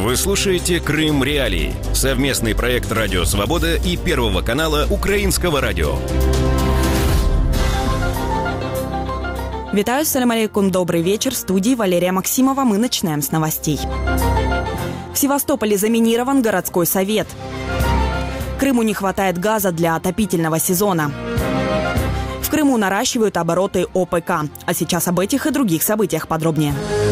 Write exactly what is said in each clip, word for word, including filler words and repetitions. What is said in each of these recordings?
Вы слушаете «Крым Реалии» – совместный проект «Радио Свобода» и Первого канала Украинского радио. Витаю, салям алейкум, добрый вечер. В студии Валерия Максимова. Мы начинаем с новостей. В Севастополе заминирован городской совет. Крыму не хватает газа для отопительного сезона. В Крыму наращивают обороты ОПК. А сейчас об этих и других событиях подробнее.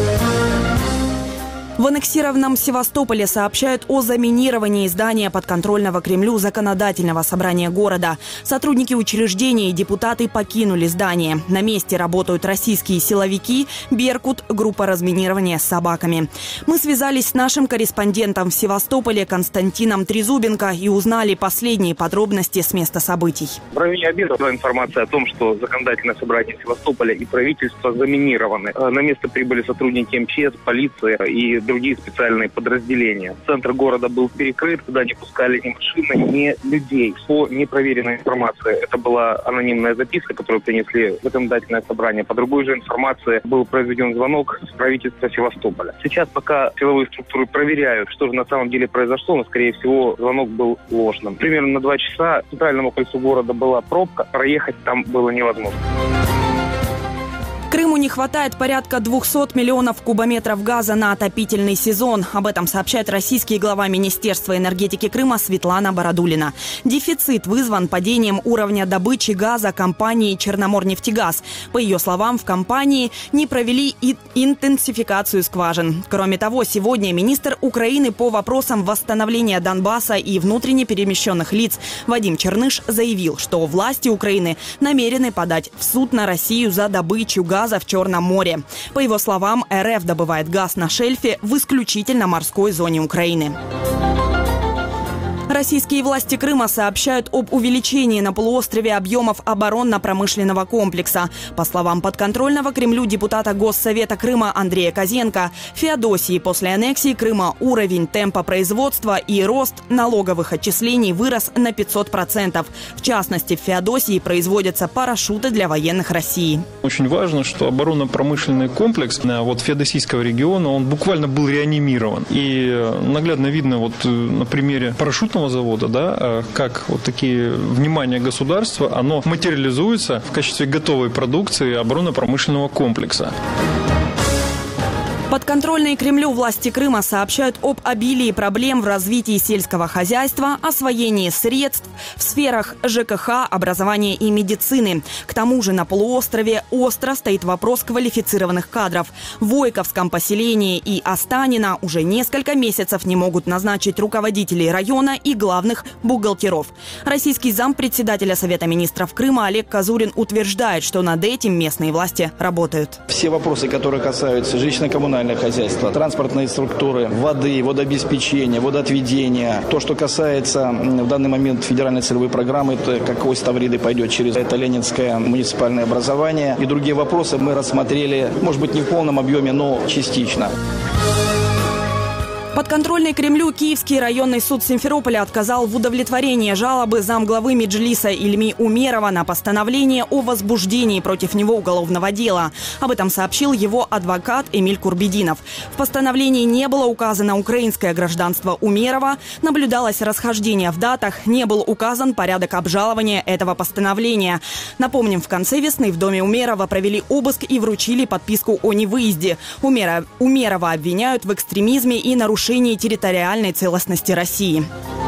В аннексированном Севастополе сообщают о заминировании здания подконтрольного Кремлю законодательного собрания города. Сотрудники учреждения и депутаты покинули здание. На месте работают российские силовики, «Беркут», группа разминирования с собаками. Мы связались с нашим корреспондентом в Севастополе Константином Трезубенко и узнали последние подробности с места событий. В районе обеда была информация о том, что законодательное собрание Севастополя и правительство заминированы. На место прибыли сотрудники эм че эс, полиции и другие специальные подразделения. Центр города был перекрыт, туда не пускали ни машины, ни людей. По непроверенной информации, это была анонимная записка, которую принесли в законодательное собрание. По другой же информации был произведен звонок с правительства Севастополя. Сейчас пока силовые структуры проверяют, что же на самом деле произошло, но, скорее всего, звонок был ложным. Примерно на два часа к центральному кольцу города была пробка, проехать там было невозможно. Крыму не хватает порядка двухсот миллионов кубометров газа на отопительный сезон. Об этом сообщает российский глава Министерства энергетики Крыма Светлана Бородулина. Дефицит вызван падением уровня добычи газа компании «Черноморнефтегаз». По ее словам, в компании не провели и интенсификацию скважин. Кроме того, сегодня министр Украины по вопросам восстановления Донбасса и внутренне перемещенных лиц Вадим Черныш заявил, что власти Украины намерены подать в суд на Россию за добычу газа в Черном море. По его словам, эр эф добывает газ на шельфе в исключительно морской зоне Украины. Российские власти Крыма сообщают об увеличении на полуострове объемов оборонно-промышленного комплекса. По словам подконтрольного Кремлю депутата Госсовета Крыма Андрея Козенко, в Феодосии после аннексии Крыма уровень темпа производства и рост налоговых отчислений вырос на пятьсот процентов. В частности, в Феодосии производятся парашюты для военных России. Очень важно, что оборонно-промышленный комплекс вот, Феодосийского региона, он буквально был реанимирован. И наглядно видно вот на примере парашютного завода, да, как вот такие внимание государства, оно материализуется в качестве готовой продукции оборонно-промышленного комплекса. Подконтрольные Кремлю власти Крыма сообщают об обилии проблем в развитии сельского хозяйства, освоении средств в сферах жэ ка ха, образования и медицины. К тому же на полуострове остро стоит вопрос квалифицированных кадров. В Войковском поселении и Останино уже несколько месяцев не могут назначить руководителей района и главных бухгалтеров. Российский зампредседателя Совета министров Крыма Олег Козурин утверждает, что над этим местные власти работают. Все вопросы, которые касаются жилищно-коммунального хозяйства, транспортные структуры, воды, водообеспечения, водоотведения. То, что касается в данный момент федеральной целевой программы, это как ось Тавриды пойдет через это Ленинское муниципальное образование. И другие вопросы мы рассмотрели, может быть, не в полном объеме, но частично. Подконтрольный Кремлю Киевский районный суд Симферополя отказал в удовлетворении жалобы замглавы Меджлиса Ильми Умерова на постановление о возбуждении против него уголовного дела. Об этом сообщил его адвокат Эмиль Курбединов. В постановлении не было указано украинское гражданство Умерова, наблюдалось расхождение в датах, не был указан порядок обжалования этого постановления. Напомним, в конце весны в доме Умерова провели обыск и вручили подписку о невыезде. Умерова, Умерова обвиняют в экстремизме и нарушении территориальной целостности России.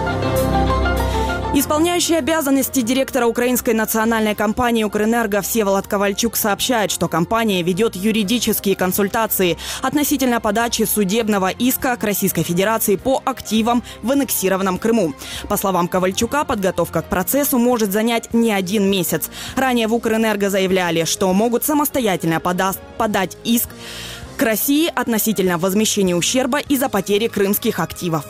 Исполняющий обязанности директора украинской национальной компании «Укрэнерго» Всеволод Ковальчук сообщает, что компания ведет юридические консультации относительно подачи судебного иска к Российской Федерации по активам в аннексированном Крыму. По словам Ковальчука, подготовка к процессу может занять не один месяц. Ранее в «Укрэнерго» заявляли, что могут самостоятельно подаст, подать иск к России относительно возмещения ущерба из-за потери крымских активов.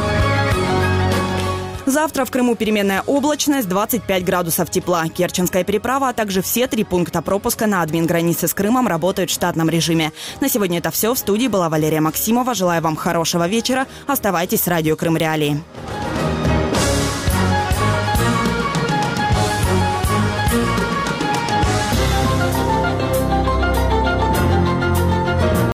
Завтра в Крыму переменная облачность, двадцать пять градусов тепла. Керченская переправа, а также все три пункта пропуска на админгранице с Крымом работают в штатном режиме. На сегодня это все. В студии была Валерия Максимова. Желаю вам хорошего вечера. Оставайтесь с радио Крым Реалии.